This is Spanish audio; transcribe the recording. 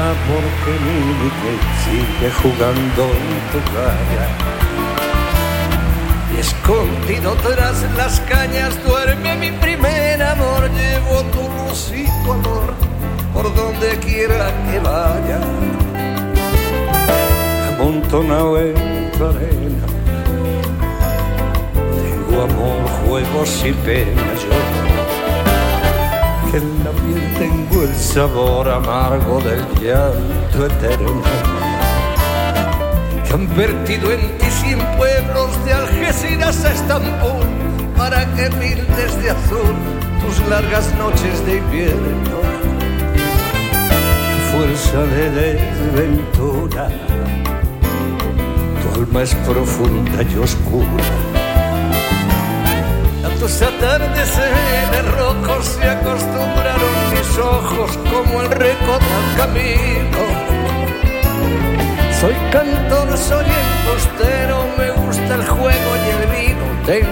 porque Miguel sigue jugando en tu cara. Y escondido tras las cañas duerme mi primer amor. Llevo tu luz y tu amor por donde quiera que vaya. Amontonado en tu arena tengo amor, juegos y penas yo. Que en la piel tengo el sabor amargo del llanto eterno. Que han vertido en ti 100 pueblos de Algeciras a Estambul para que pintes de azul tus largas noches de invierno. A fuerza de desventura tu alma es profunda y oscura. A tus atardeceres rojos se acostumbraron mis ojos como el recodo al camino. Soy cantor, soy embustero, me gusta el juego y el vino. Tengo